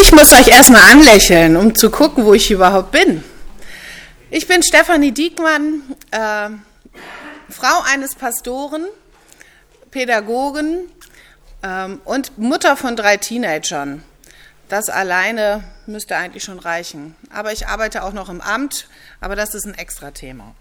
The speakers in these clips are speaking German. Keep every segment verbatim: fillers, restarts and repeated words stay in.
Ich muss euch erstmal anlächeln, um zu gucken, wo ich überhaupt bin. Ich bin Stefanie Diekmann, äh, Frau eines Pastoren, Pädagogen äh, und Mutter von drei Teenagern. Das alleine müsste eigentlich schon reichen. Aber ich arbeite auch noch im Amt, aber das ist ein Extra-Thema.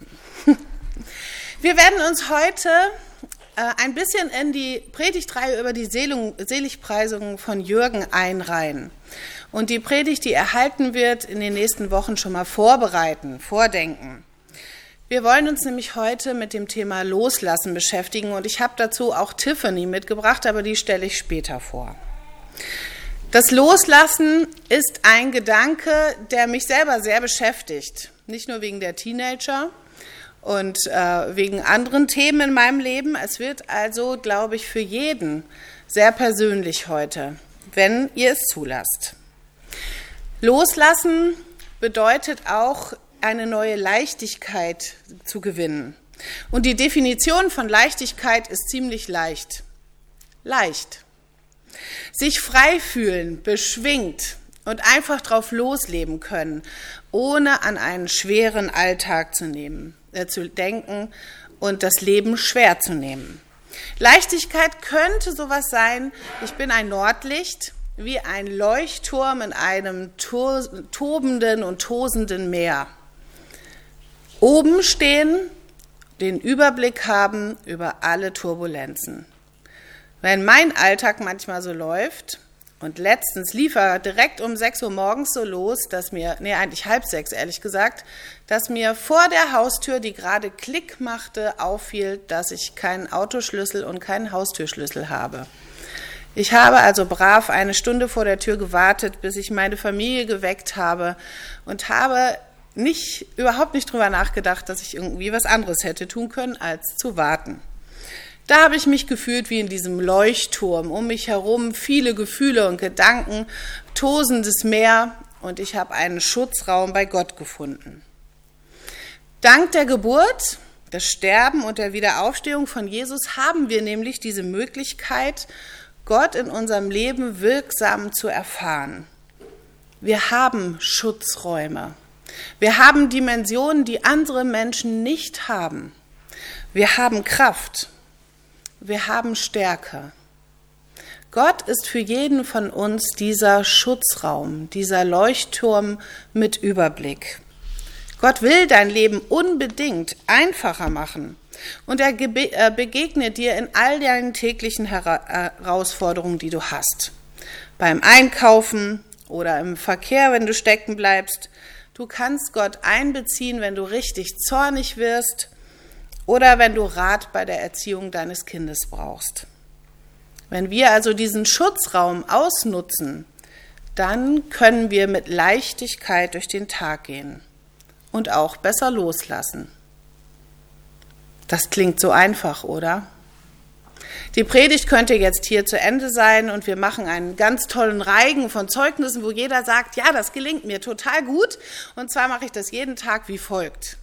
Wir werden uns heute äh, ein bisschen in die Predigtreihe über die Seelung, Seligpreisungen von Jürgen einreihen. Und die Predigt, die erhalten wird, in den nächsten Wochen schon mal vorbereiten, vordenken. Wir wollen uns nämlich heute mit dem Thema Loslassen beschäftigen und ich habe dazu auch Tiffany mitgebracht, aber die stelle ich später vor. Das Loslassen ist ein Gedanke, der mich selber sehr beschäftigt. Nicht nur wegen der Teenager und äh, wegen anderen Themen in meinem Leben. Es wird also, glaube ich, für jeden sehr persönlich heute, wenn ihr es zulasst. Loslassen bedeutet auch, eine neue Leichtigkeit zu gewinnen. Und die Definition von Leichtigkeit ist ziemlich leicht. Leicht. Sich frei fühlen, beschwingt und einfach drauf losleben können, ohne an einen schweren Alltag zu nehmen, äh, zu denken und das Leben schwer zu nehmen. Leichtigkeit könnte sowas sein, ich bin ein Nordlicht, wie ein Leuchtturm in einem to- tobenden und tosenden Meer. Oben stehen, den Überblick haben über alle Turbulenzen. Wenn mein Alltag manchmal so läuft, und letztens lief er direkt um sechs Uhr morgens so los, dass mir, nee, eigentlich halb sechs, ehrlich gesagt, dass mir vor der Haustür, die gerade Klick machte, auffiel, dass ich keinen Autoschlüssel und keinen Haustürschlüssel habe. Ich habe also brav eine Stunde vor der Tür gewartet, bis ich meine Familie geweckt habe und habe nicht, überhaupt nicht drüber nachgedacht, dass ich irgendwie was anderes hätte tun können, als zu warten. Da habe ich mich gefühlt wie in diesem Leuchtturm, um mich herum viele Gefühle und Gedanken, tosendes Meer und ich habe einen Schutzraum bei Gott gefunden. Dank der Geburt, des Sterben und der Wiederaufstehung von Jesus haben wir nämlich diese Möglichkeit, Gott in unserem Leben wirksam zu erfahren. Wir haben Schutzräume. Wir haben Dimensionen, die andere Menschen nicht haben. Wir haben Kraft. Wir haben Stärke. Gott ist für jeden von uns dieser Schutzraum, dieser Leuchtturm mit Überblick. Gott will dein Leben unbedingt einfacher machen. Und er begegnet dir in all deinen täglichen Herausforderungen, die du hast. Beim Einkaufen oder im Verkehr, wenn du stecken bleibst. Du kannst Gott einbeziehen, wenn du richtig zornig wirst oder wenn du Rat bei der Erziehung deines Kindes brauchst. Wenn wir also diesen Schutzraum ausnutzen, dann können wir mit Leichtigkeit durch den Tag gehen und auch besser loslassen. Das klingt so einfach, oder? Die Predigt könnte jetzt hier zu Ende sein und wir machen einen ganz tollen Reigen von Zeugnissen, wo jeder sagt, ja, das gelingt mir total gut und zwar mache ich das jeden Tag wie folgt.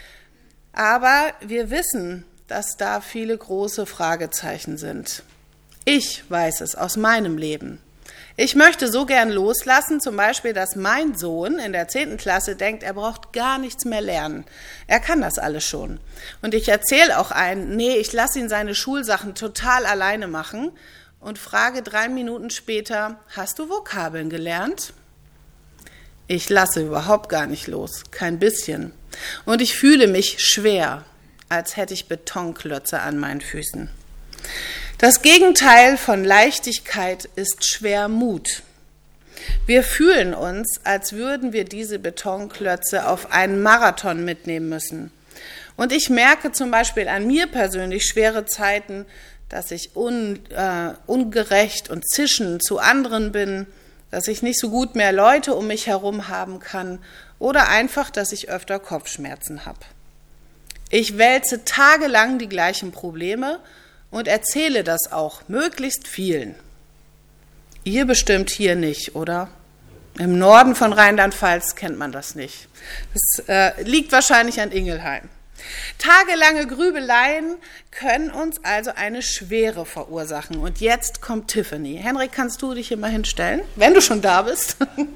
Aber wir wissen, dass da viele große Fragezeichen sind. Ich weiß es aus meinem Leben. Ich möchte so gern loslassen, zum Beispiel, dass mein Sohn in der zehnten Klasse denkt, er braucht gar nichts mehr lernen. Er kann das alles schon. Und ich erzähle auch einen, nee, ich lasse ihn seine Schulsachen total alleine machen und frage drei Minuten später, hast du Vokabeln gelernt? Ich lasse überhaupt gar nicht los, kein bisschen. Und ich fühle mich schwer, als hätte ich Betonklötze an meinen Füßen. Das Gegenteil von Leichtigkeit ist Schwermut. Wir fühlen uns, als würden wir diese Betonklötze auf einen Marathon mitnehmen müssen. Und ich merke zum Beispiel an mir persönlich schwere Zeiten, dass ich un, äh, ungerecht und zischend zu anderen bin, dass ich nicht so gut mehr Leute um mich herum haben kann oder einfach, dass ich öfter Kopfschmerzen habe. Ich wälze tagelang die gleichen Probleme und erzähle das auch möglichst vielen. Ihr bestimmt hier nicht, oder? Im Norden von Rheinland-Pfalz kennt man das nicht. Das äh, liegt wahrscheinlich an Ingelheim. Tagelange Grübeleien können uns also eine Schwere verursachen. Und jetzt kommt Tiffany. Henrik, kannst du dich hier mal hinstellen, wenn du schon da bist?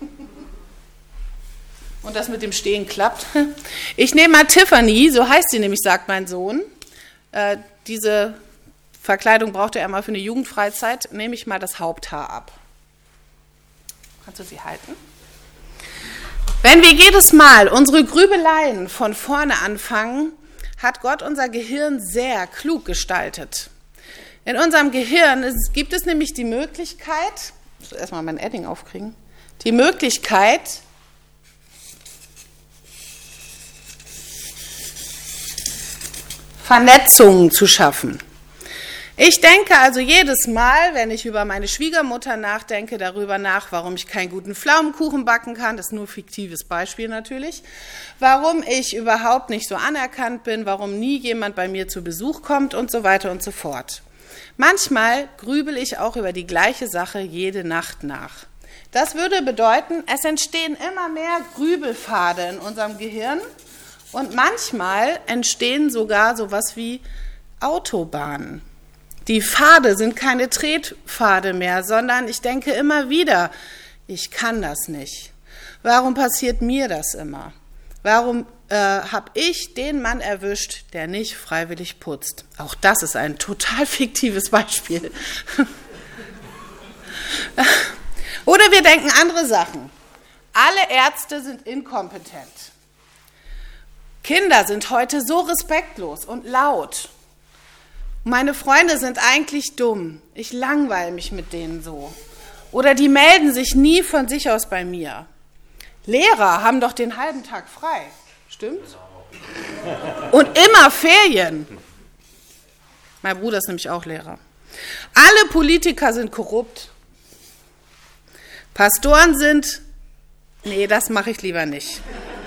Und das mit dem Stehen klappt. Ich nehme mal Tiffany, so heißt sie nämlich, sagt mein Sohn. Äh, diese Verkleidung brauchte er mal für eine Jugendfreizeit. Nehme ich mal das Haupthaar ab. Kannst du sie halten? Wenn wir jedes Mal unsere Grübeleien von vorne anfangen, hat Gott unser Gehirn sehr klug gestaltet. In unserem Gehirn ist, gibt es nämlich die Möglichkeit, ich muss erstmal mein Edding aufkriegen, die Möglichkeit, Vernetzungen zu schaffen. Ich denke also jedes Mal, wenn ich über meine Schwiegermutter nachdenke, darüber nach, warum ich keinen guten Pflaumenkuchen backen kann, das ist nur ein fiktives Beispiel natürlich, warum ich überhaupt nicht so anerkannt bin, warum nie jemand bei mir zu Besuch kommt und so weiter und so fort. Manchmal grübel ich auch über die gleiche Sache jede Nacht nach. Das würde bedeuten, es entstehen immer mehr Grübelpfade in unserem Gehirn und manchmal entstehen sogar sowas wie Autobahnen. Die Pfade sind keine Tretpfade mehr, sondern ich denke immer wieder, ich kann das nicht. Warum passiert mir das immer? Warum äh, habe ich den Mann erwischt, der nicht freiwillig putzt? Auch das ist ein total fiktives Beispiel. Oder wir denken andere Sachen. Alle Ärzte sind inkompetent. Kinder sind heute so respektlos und laut. Meine Freunde sind eigentlich dumm. Ich langweile mich mit denen so. Oder die melden sich nie von sich aus bei mir. Lehrer haben doch den halben Tag frei. Stimmt's? Und immer Ferien. Mein Bruder ist nämlich auch Lehrer. Alle Politiker sind korrupt. Pastoren sind... Nee, das mache ich lieber nicht.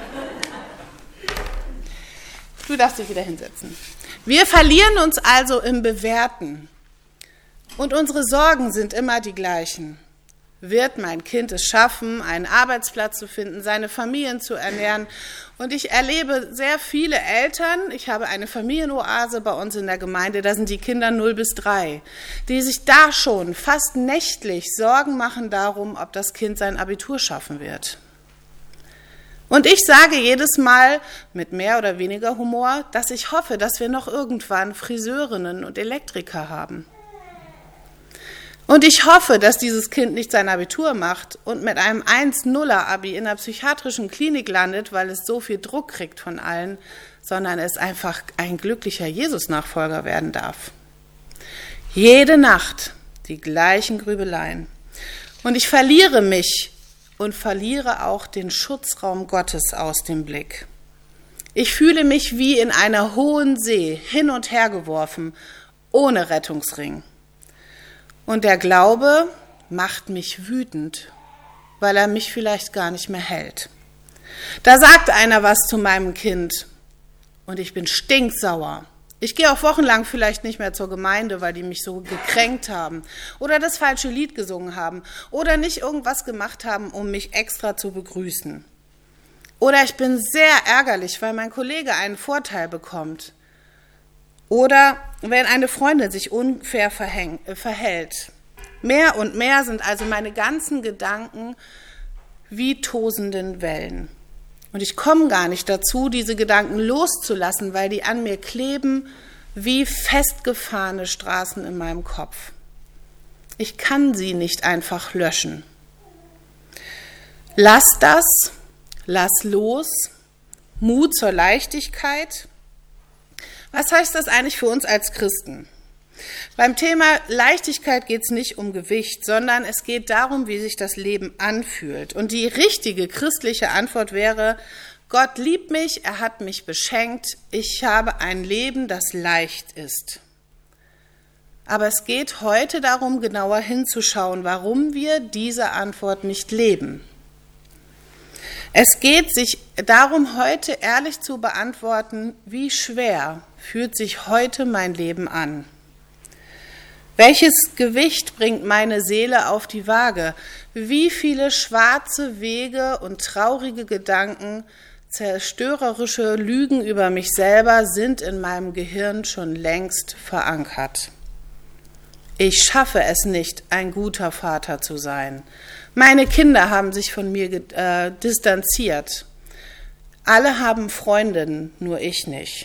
Du darfst dich wieder hinsetzen. Wir verlieren uns also im Bewerten. Und unsere Sorgen sind immer die gleichen. Wird mein Kind es schaffen, einen Arbeitsplatz zu finden, seine Familien zu ernähren? Und ich erlebe sehr viele Eltern, ich habe eine Familienoase bei uns in der Gemeinde, da sind die Kinder null bis drei, die sich da schon fast nächtlich Sorgen machen darum, ob das Kind sein Abitur schaffen wird. Und ich sage jedes Mal mit mehr oder weniger Humor, dass ich hoffe, dass wir noch irgendwann Friseurinnen und Elektriker haben. Und ich hoffe, dass dieses Kind nicht sein Abitur macht und mit einem eins nuller Abi in einer psychiatrischen Klinik landet, weil es so viel Druck kriegt von allen, sondern es einfach ein glücklicher Jesus-Nachfolger werden darf. Jede Nacht die gleichen Grübeleien. Und ich verliere mich und verliere auch den Schutzraum Gottes aus dem Blick. Ich fühle mich wie in einer hohen See hin und her geworfen, ohne Rettungsring. Und der Glaube macht mich wütend, weil er mich vielleicht gar nicht mehr hält. Da sagt einer was zu meinem Kind und ich bin stinksauer. Ich gehe auch wochenlang vielleicht nicht mehr zur Gemeinde, weil die mich so gekränkt haben oder das falsche Lied gesungen haben oder nicht irgendwas gemacht haben, um mich extra zu begrüßen. Oder ich bin sehr ärgerlich, weil mein Kollege einen Vorteil bekommt. Oder wenn eine Freundin sich unfair verhäng, äh, verhält. Mehr und mehr sind also meine ganzen Gedanken wie tosenden Wellen. Und ich komme gar nicht dazu, diese Gedanken loszulassen, weil die an mir kleben wie festgefahrene Straßen in meinem Kopf. Ich kann sie nicht einfach löschen. Lass das, lass los, Mut zur Leichtigkeit. Was heißt das eigentlich für uns als Christen? Beim Thema Leichtigkeit geht es nicht um Gewicht, sondern es geht darum, wie sich das Leben anfühlt. Und die richtige christliche Antwort wäre, Gott liebt mich, er hat mich beschenkt, ich habe ein Leben, das leicht ist. Aber es geht heute darum, genauer hinzuschauen, warum wir diese Antwort nicht leben. Es geht sich darum, heute ehrlich zu beantworten, wie schwer fühlt sich heute mein Leben an? Welches Gewicht bringt meine Seele auf die Waage? Wie viele schwarze Wege und traurige Gedanken zerstörerische Lügen über mich selber sind in meinem Gehirn schon längst verankert. Ich schaffe es nicht, ein guter Vater zu sein. Meine Kinder haben sich von mir äh, distanziert. Alle haben Freundinnen, nur ich nicht.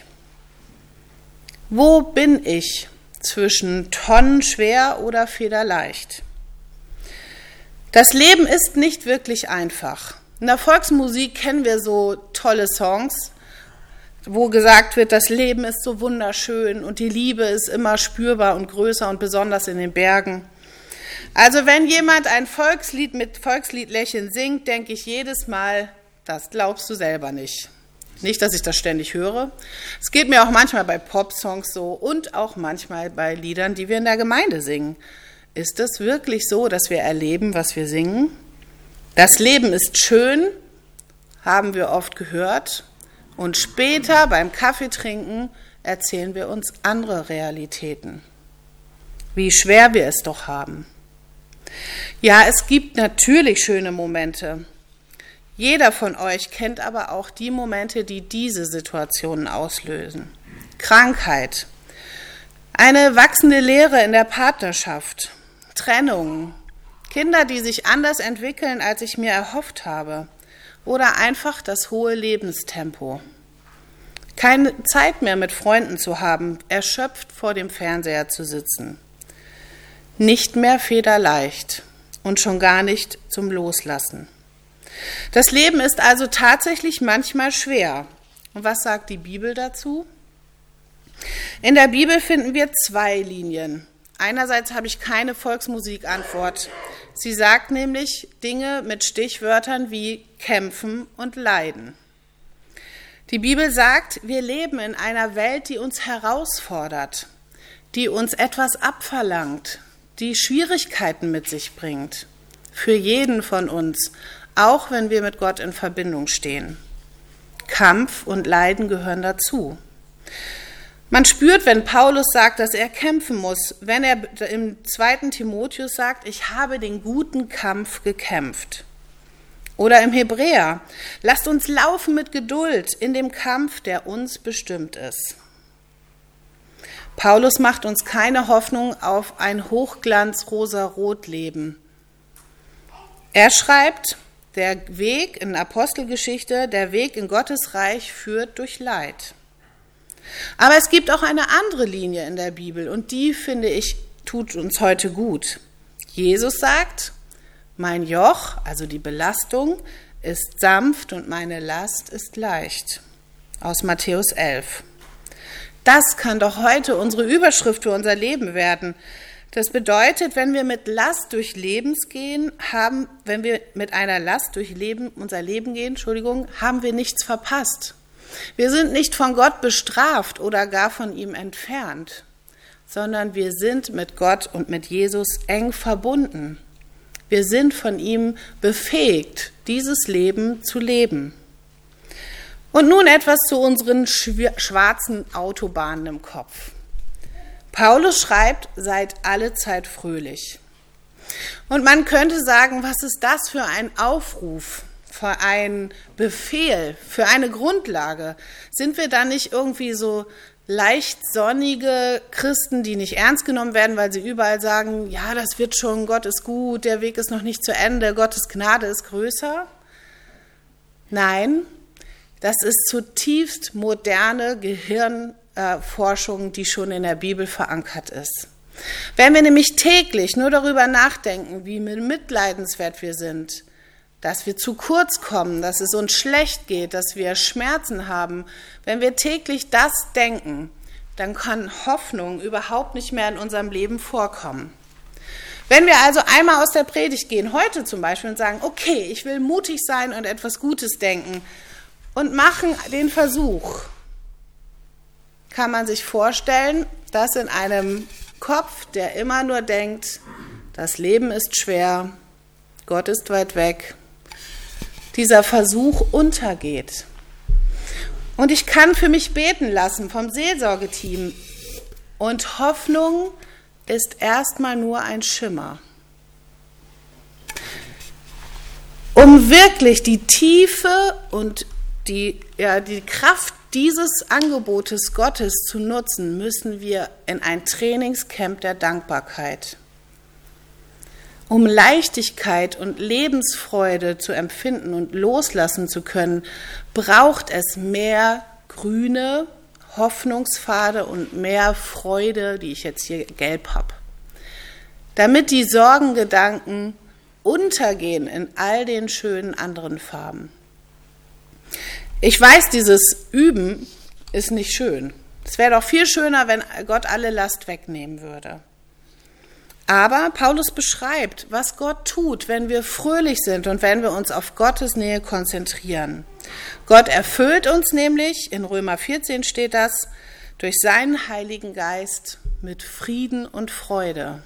Wo bin ich zwischen tonnenschwer oder federleicht? Das Leben ist nicht wirklich einfach. In der Volksmusik kennen wir so tolle Songs, wo gesagt wird, das Leben ist so wunderschön und die Liebe ist immer spürbar und größer und besonders in den Bergen. Also wenn jemand ein Volkslied mit Volksliedlächeln singt, denke ich jedes Mal, das glaubst du selber nicht. Nicht, dass ich das ständig höre. Es geht mir auch manchmal bei Popsongs so und auch manchmal bei Liedern, die wir in der Gemeinde singen. Ist es wirklich so, dass wir erleben, was wir singen? Das Leben ist schön, haben wir oft gehört. Und später beim Kaffeetrinken erzählen wir uns andere Realitäten. Wie schwer wir es doch haben. Ja, es gibt natürlich schöne Momente. Jeder von euch kennt aber auch die Momente, die diese Situationen auslösen. Krankheit, eine wachsende Leere in der Partnerschaft, Trennung, Kinder, die sich anders entwickeln, als ich mir erhofft habe, oder einfach das hohe Lebenstempo. Keine Zeit mehr mit Freunden zu haben, erschöpft vor dem Fernseher zu sitzen. Nicht mehr federleicht und schon gar nicht zum Loslassen. Das Leben ist also tatsächlich manchmal schwer. Und was sagt die Bibel dazu? In der Bibel finden wir zwei Linien. Einerseits habe ich keine Volksmusikantwort. Sie sagt nämlich Dinge mit Stichwörtern wie kämpfen und leiden. Die Bibel sagt, wir leben in einer Welt, die uns herausfordert, die uns etwas abverlangt, die Schwierigkeiten mit sich bringt. Für jeden von uns, auch wenn wir mit Gott in Verbindung stehen. Kampf und Leiden gehören dazu. Man spürt, wenn Paulus sagt, dass er kämpfen muss, wenn er im zweiten Timotheus sagt, ich habe den guten Kampf gekämpft. Oder im Hebräer, lasst uns laufen mit Geduld in dem Kampf, der uns bestimmt ist. Paulus macht uns keine Hoffnung auf ein Hochglanz-rosa-rot-Leben. Er schreibt, der Weg in Apostelgeschichte, der Weg in Gottes Reich führt durch Leid. Aber es gibt auch eine andere Linie in der Bibel und die, finde ich, tut uns heute gut. Jesus sagt, mein Joch, also die Belastung, ist sanft und meine Last ist leicht. Aus Matthäus elf. Das kann doch heute unsere Überschrift für unser Leben werden. Das bedeutet, wenn wir mit Last durch Lebens gehen, haben, wenn wir mit einer Last durch Leben, unser Leben gehen, Entschuldigung, haben wir nichts verpasst. Wir sind nicht von Gott bestraft oder gar von ihm entfernt, sondern wir sind mit Gott und mit Jesus eng verbunden. Wir sind von ihm befähigt, dieses Leben zu leben. Und nun etwas zu unseren schwarzen Autobahnen im Kopf. Paulus schreibt, seid alle Zeit fröhlich. Und man könnte sagen, was ist das für ein Aufruf, für ein Befehl, für eine Grundlage? Sind wir dann nicht irgendwie so leicht sonnige Christen, die nicht ernst genommen werden, weil sie überall sagen, ja, das wird schon, Gott ist gut, der Weg ist noch nicht zu Ende, Gottes Gnade ist größer? Nein, das ist zutiefst moderne Gehirnforschung, die schon in der Bibel verankert ist. Wenn wir nämlich täglich nur darüber nachdenken, wie mitleidenswert wir sind, dass wir zu kurz kommen, dass es uns schlecht geht, dass wir Schmerzen haben, wenn wir täglich das denken, dann kann Hoffnung überhaupt nicht mehr in unserem Leben vorkommen. Wenn wir also einmal aus der Predigt gehen, heute zum Beispiel, und sagen, okay, ich will mutig sein und etwas Gutes denken und machen den Versuch, kann man sich vorstellen, dass in einem Kopf, der immer nur denkt, das Leben ist schwer, Gott ist weit weg, dieser Versuch untergeht. Und ich kann für mich beten lassen vom Seelsorgeteam. Und Hoffnung ist erstmal nur ein Schimmer. Um wirklich die Tiefe und die, ja, die Kraft dieses Angebotes Gottes zu nutzen, müssen wir in ein Trainingscamp der Dankbarkeit. Um Leichtigkeit und Lebensfreude zu empfinden und loslassen zu können, braucht es mehr grüne Hoffnungspfade und mehr Freude, die ich jetzt hier gelb habe. Damit die Sorgengedanken untergehen in all den schönen anderen Farben. Ich weiß, dieses Üben ist nicht schön. Es wäre doch viel schöner, wenn Gott alle Last wegnehmen würde. Aber Paulus beschreibt, was Gott tut, wenn wir fröhlich sind und wenn wir uns auf Gottes Nähe konzentrieren. Gott erfüllt uns nämlich, in Römer vierzehn steht das, durch seinen Heiligen Geist mit Frieden und Freude.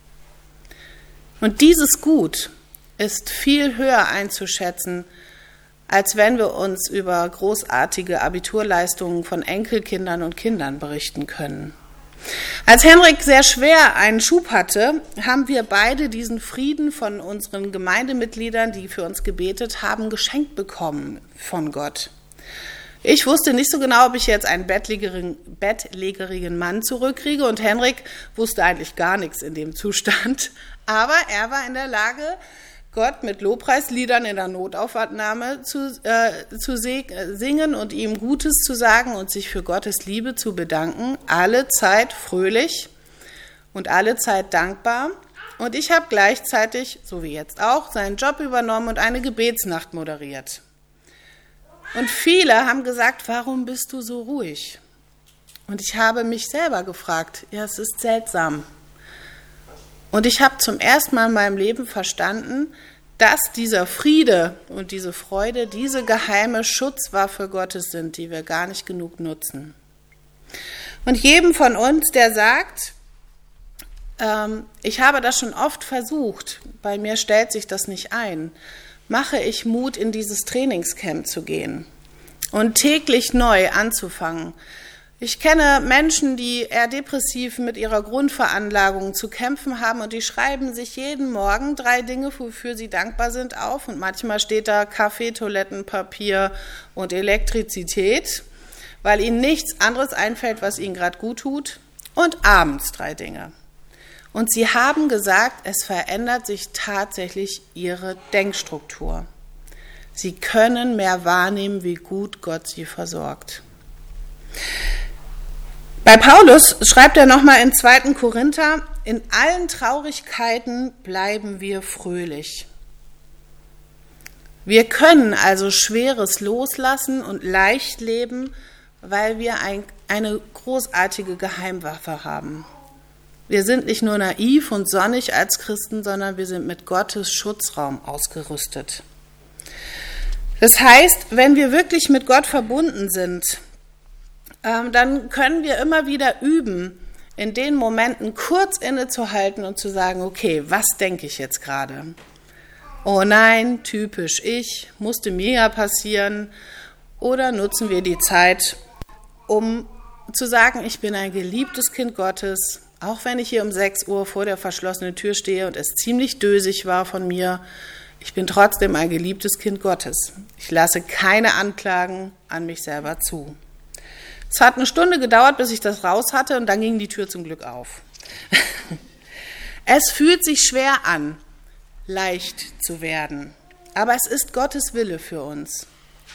Und dieses Gut ist viel höher einzuschätzen, als wenn wir uns über großartige Abiturleistungen von Enkelkindern und Kindern berichten können. Als Henrik sehr schwer einen Schub hatte, haben wir beide diesen Frieden von unseren Gemeindemitgliedern, die für uns gebetet haben, geschenkt bekommen von Gott. Ich wusste nicht so genau, ob ich jetzt einen bettlägerigen, bettlägerigen Mann zurückkriege und Henrik wusste eigentlich gar nichts in dem Zustand. Aber er war in der Lage, Gott mit Lobpreisliedern in der Notaufnahme zu, äh, zu singen und ihm Gutes zu sagen und sich für Gottes Liebe zu bedanken. Alle Zeit fröhlich und alle Zeit dankbar. Und ich habe gleichzeitig, so wie jetzt auch, seinen Job übernommen und eine Gebetsnacht moderiert. Und viele haben gesagt, warum bist du so ruhig? Und ich habe mich selber gefragt, ja, es ist seltsam. Und ich habe zum ersten Mal in meinem Leben verstanden, dass dieser Friede und diese Freude diese geheime Schutzwaffe Gottes sind, die wir gar nicht genug nutzen. Und jedem von uns, der sagt, ähm, ich habe das schon oft versucht, bei mir stellt sich das nicht ein, mache ich Mut, in dieses Trainingscamp zu gehen und täglich neu anzufangen. Ich kenne Menschen, die eher depressiv mit ihrer Grundveranlagung zu kämpfen haben und die schreiben sich jeden Morgen drei Dinge, wofür sie dankbar sind, auf. Und manchmal steht da Kaffee, Toilettenpapier und Elektrizität, weil ihnen nichts anderes einfällt, was ihnen gerade gut tut. Und abends drei Dinge. Und sie haben gesagt, es verändert sich tatsächlich ihre Denkstruktur. Sie können mehr wahrnehmen, wie gut Gott sie versorgt. Bei Paulus schreibt er nochmal in zweiten Korinther, in allen Traurigkeiten bleiben wir fröhlich. Wir können also Schweres loslassen und leicht leben, weil wir ein, eine großartige Geheimwaffe haben. Wir sind nicht nur naiv und sonnig als Christen, sondern wir sind mit Gottes Schutzraum ausgerüstet. Das heißt, wenn wir wirklich mit Gott verbunden sind, dann können wir immer wieder üben, in den Momenten kurz innezuhalten und zu sagen, okay, was denke ich jetzt gerade? Oh nein, typisch ich, musste mir ja passieren. Oder nutzen wir die Zeit, um zu sagen, ich bin ein geliebtes Kind Gottes, auch wenn ich hier um sechs Uhr vor der verschlossenen Tür stehe und es ziemlich dösig war von mir, ich bin trotzdem ein geliebtes Kind Gottes. Ich lasse keine Anklagen an mich selber zu. Es hat eine Stunde gedauert, bis ich das raus hatte und dann ging die Tür zum Glück auf. Es fühlt sich schwer an, leicht zu werden, aber es ist Gottes Wille für uns.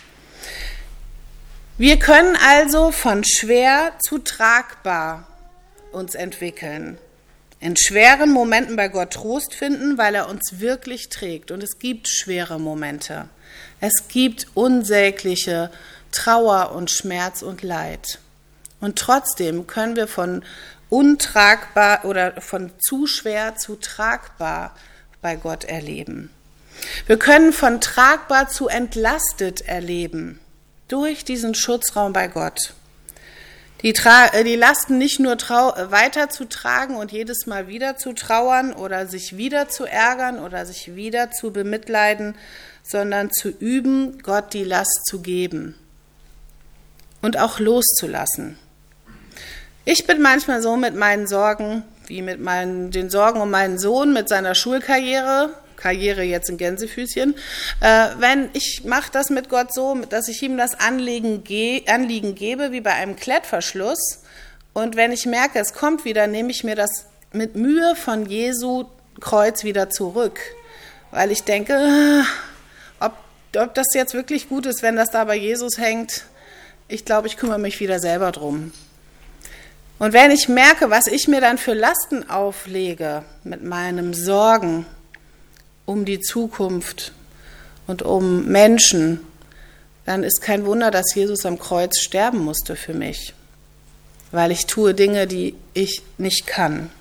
Wir können also von schwer zu tragbar uns entwickeln, in schweren Momenten bei Gott Trost finden, weil er uns wirklich trägt. Und es gibt schwere Momente. Es gibt unsägliche Trauer und Schmerz und Leid. Und trotzdem können wir von untragbar oder von zu schwer zu tragbar bei Gott erleben. Wir können von tragbar zu entlastet erleben durch diesen Schutzraum bei Gott. Die, Tra- die Lasten nicht nur trau- weiter zu tragen und jedes Mal wieder zu trauern oder sich wieder zu ärgern oder sich wieder zu bemitleiden, sondern zu üben, Gott die Last zu geben. Und auch loszulassen. Ich bin manchmal so mit meinen Sorgen, wie mit meinen, den Sorgen um meinen Sohn mit seiner Schulkarriere Karriere jetzt in Gänsefüßchen. Äh, wenn ich mache das mit Gott so, dass ich ihm das Anliegen, ge- Anliegen gebe, wie bei einem Klettverschluss. Und wenn ich merke, es kommt wieder, nehme ich mir das mit Mühe von Jesu Kreuz wieder zurück. Weil ich denke, ob, ob das jetzt wirklich gut ist, wenn das da bei Jesus hängt. Ich glaube, ich kümmere mich wieder selber drum. Und wenn ich merke, was ich mir dann für Lasten auflege mit meinem Sorgen um die Zukunft und um Menschen, dann ist kein Wunder, dass Jesus am Kreuz sterben musste für mich, weil ich tue Dinge, die ich nicht kann.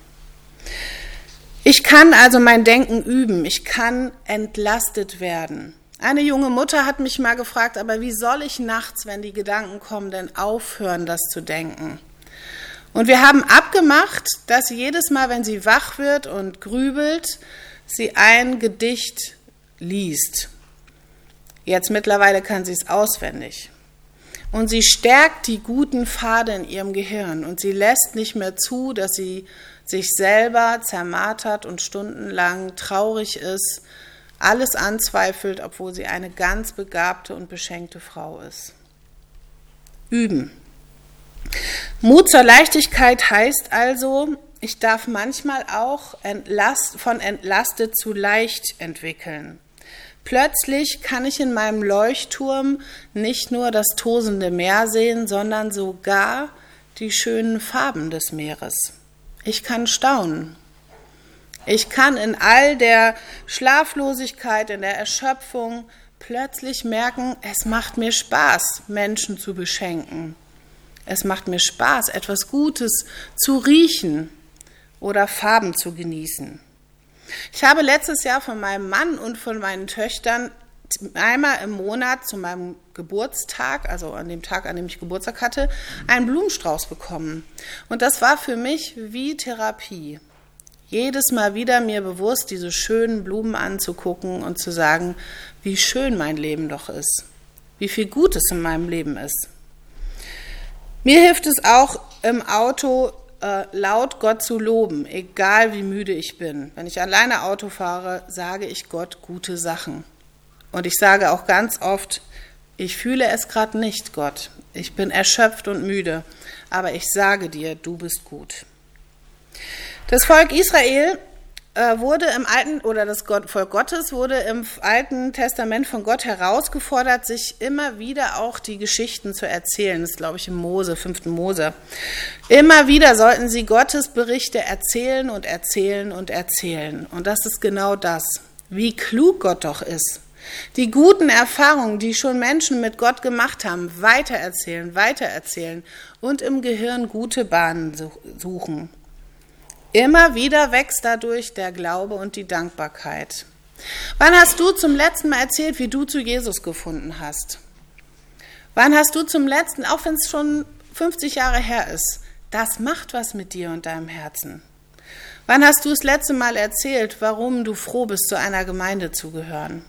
Ich kann also mein Denken üben, ich kann entlastet werden. Eine junge Mutter hat mich mal gefragt, aber wie soll ich nachts, wenn die Gedanken kommen, denn aufhören, das zu denken? Und wir haben abgemacht, dass sie jedes Mal, wenn sie wach wird und grübelt, sie ein Gedicht liest. Jetzt mittlerweile kann sie es auswendig. Und sie stärkt die guten Pfade in ihrem Gehirn und sie lässt nicht mehr zu, dass sie sich selber zermartert und stundenlang traurig ist, alles anzweifelt, obwohl sie eine ganz begabte und beschenkte Frau ist. Üben. Mut zur Leichtigkeit heißt also, ich darf manchmal auch entlast, von entlastet zu leicht entwickeln. Plötzlich kann ich in meinem Leuchtturm nicht nur das tosende Meer sehen, sondern sogar die schönen Farben des Meeres. Ich kann staunen. Ich kann in all der Schlaflosigkeit, in der Erschöpfung plötzlich merken, es macht mir Spaß, Menschen zu beschenken. Es macht mir Spaß, etwas Gutes zu riechen oder Farben zu genießen. Ich habe letztes Jahr von meinem Mann und von meinen Töchtern einmal im Monat zu meinem Geburtstag, also an dem Tag, an dem ich Geburtstag hatte, einen Blumenstrauß bekommen. Und das war für mich wie Therapie. Jedes Mal wieder mir bewusst, diese schönen Blumen anzugucken und zu sagen, wie schön mein Leben doch ist, wie viel Gutes in meinem Leben ist. Mir hilft es auch im Auto äh, laut Gott zu loben, egal wie müde ich bin. Wenn ich alleine Auto fahre, sage ich Gott gute Sachen. Und ich sage auch ganz oft, ich fühle es gerade nicht, Gott. Ich bin erschöpft und müde, aber ich sage dir, du bist gut. Das Volk Israel äh, wurde im Alten, oder das Gott, Volk Gottes wurde im Alten Testament von Gott herausgefordert, sich immer wieder auch die Geschichten zu erzählen. Das ist, glaube ich, im Mose, fünften Mose. Immer wieder sollten sie Gottes Berichte erzählen und erzählen und erzählen. Und das ist genau das, wie klug Gott doch ist. Die guten Erfahrungen, die schon Menschen mit Gott gemacht haben, weitererzählen, weitererzählen und im Gehirn gute Bahnen suchen. Immer wieder wächst dadurch der Glaube und die Dankbarkeit. Wann hast du zum letzten Mal erzählt, wie du zu Jesus gefunden hast? Wann hast du zum letzten, auch wenn es schon fünfzig Jahre her ist, das macht was mit dir und deinem Herzen? Wann hast du das letzte Mal erzählt, warum du froh bist, zu einer Gemeinde zu gehören?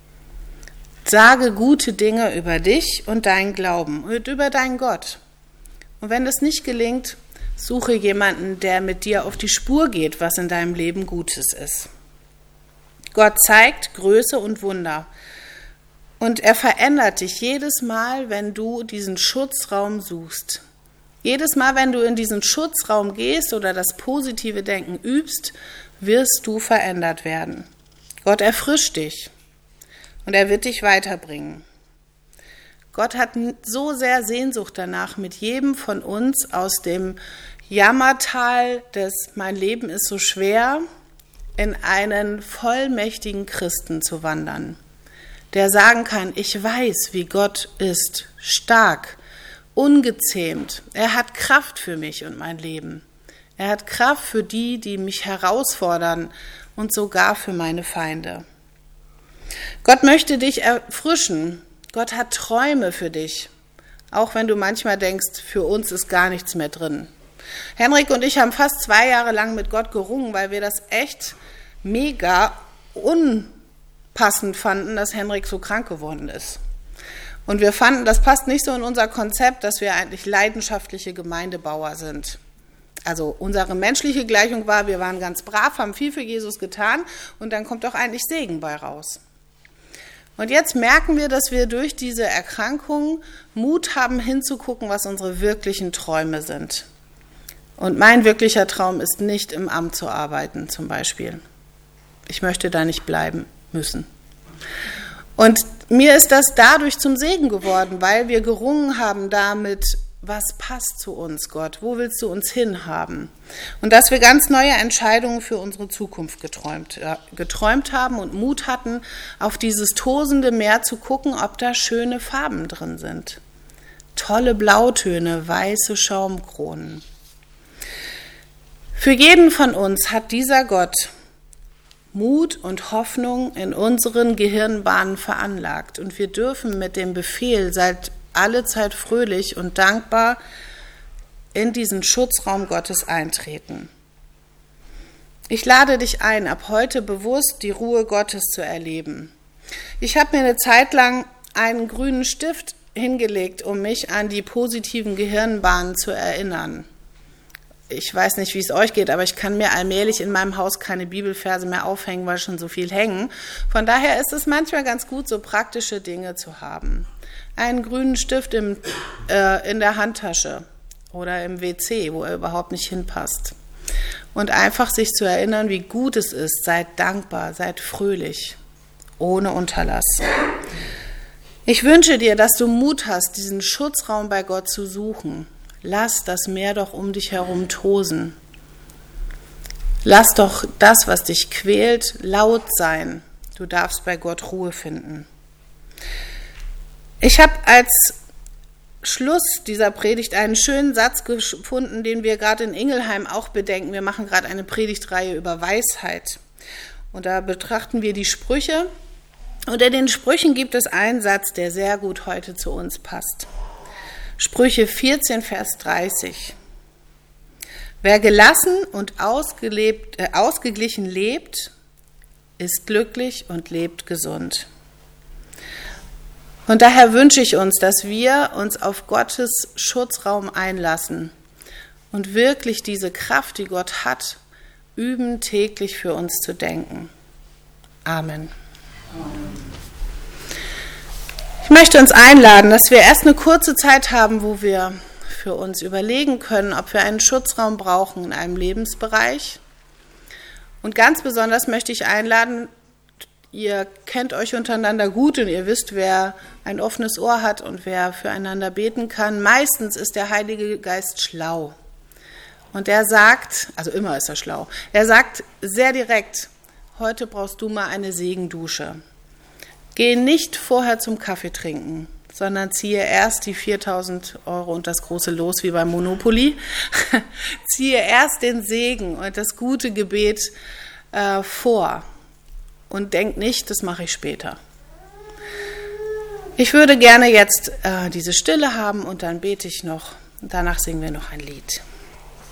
Sage gute Dinge über dich und deinen Glauben und über deinen Gott. Und wenn das nicht gelingt, suche jemanden, der mit dir auf die Spur geht, was in deinem Leben Gutes ist. Gott zeigt Größe und Wunder. Und er verändert dich jedes Mal, wenn du diesen Schutzraum suchst. Jedes Mal, wenn du in diesen Schutzraum gehst oder das positive Denken übst, wirst du verändert werden. Gott erfrischt dich und er wird dich weiterbringen. Gott hat so sehr Sehnsucht danach, mit jedem von uns aus dem Jammertal des Mein Leben ist so schwer in einen vollmächtigen Christen zu wandern, der sagen kann, ich weiß, wie Gott ist, stark, ungezähmt. Er hat Kraft für mich und mein Leben. Er hat Kraft für die, die mich herausfordern und sogar für meine Feinde. Gott möchte dich erfrischen. Gott hat Träume für dich, auch wenn du manchmal denkst, für uns ist gar nichts mehr drin. Henrik und ich haben fast zwei Jahre lang mit Gott gerungen, weil wir das echt mega unpassend fanden, dass Henrik so krank geworden ist. Und wir fanden, das passt nicht so in unser Konzept, dass wir eigentlich leidenschaftliche Gemeindebauer sind. Also unsere menschliche Gleichung war, wir waren ganz brav, haben viel für Jesus getan und dann kommt doch eigentlich Segen bei raus. Und jetzt merken wir, dass wir durch diese Erkrankung Mut haben, hinzugucken, was unsere wirklichen Träume sind. Und mein wirklicher Traum ist nicht, im Amt zu arbeiten, zum Beispiel. Ich möchte da nicht bleiben müssen. Und mir ist das dadurch zum Segen geworden, weil wir gerungen haben damit, was passt zu uns, Gott? Wo willst du uns hinhaben? Und dass wir ganz neue Entscheidungen für unsere Zukunft geträumt, äh, geträumt haben und Mut hatten, auf dieses tosende Meer zu gucken, ob da schöne Farben drin sind. Tolle Blautöne, weiße Schaumkronen. Für jeden von uns hat dieser Gott Mut und Hoffnung in unseren Gehirnbahnen veranlagt. Und wir dürfen mit dem Befehl, seid alle Zeit fröhlich und dankbar, in diesen Schutzraum Gottes eintreten. Ich lade dich ein, ab heute bewusst die Ruhe Gottes zu erleben. Ich habe mir eine Zeit lang einen grünen Stift hingelegt, um mich an die positiven Gehirnbahnen zu erinnern. Ich weiß nicht, wie es euch geht, aber ich kann mir allmählich in meinem Haus keine Bibelverse mehr aufhängen, weil schon so viel hängen. Von daher ist es manchmal ganz gut, so praktische Dinge zu haben. Einen grünen Stift im, äh, in der Handtasche oder im W C, wo er überhaupt nicht hinpasst. Und einfach sich zu erinnern, wie gut es ist. Seid dankbar, seid fröhlich, ohne Unterlass. Ich wünsche dir, dass du Mut hast, diesen Schutzraum bei Gott zu suchen. Lass das Meer doch um dich herum tosen. Lass doch das, was dich quält, laut sein. Du darfst bei Gott Ruhe finden. Ich habe als Schluss dieser Predigt einen schönen Satz gefunden, den wir gerade in Ingelheim auch bedenken. Wir machen gerade eine Predigtreihe über Weisheit. Und da betrachten wir die Sprüche. Unter den Sprüchen gibt es einen Satz, der sehr gut heute zu uns passt. Sprüche vierzehn, Vers dreißig. Wer gelassen und ausgelebt, äh, ausgeglichen lebt, ist glücklich und lebt gesund. Und daher wünsche ich uns, dass wir uns auf Gottes Schutzraum einlassen und wirklich diese Kraft, die Gott hat, üben, täglich für uns zu denken. Amen. Amen. Ich möchte uns einladen, dass wir erst eine kurze Zeit haben, wo wir für uns überlegen können, ob wir einen Schutzraum brauchen in einem Lebensbereich. Und ganz besonders möchte ich einladen, ihr kennt euch untereinander gut und ihr wisst, wer ein offenes Ohr hat und wer füreinander beten kann. Meistens ist der Heilige Geist schlau. Und er sagt, also immer ist er schlau, er sagt sehr direkt, heute brauchst du mal eine Segendusche. Geh nicht vorher zum Kaffee trinken, sondern ziehe erst die viertausend Euro und das große Los wie beim Monopoly. Ziehe erst den Segen und das gute Gebet äh, vor und denk nicht, das mache ich später. Ich würde gerne jetzt äh, diese Stille haben und dann bete ich noch und danach singen wir noch ein Lied.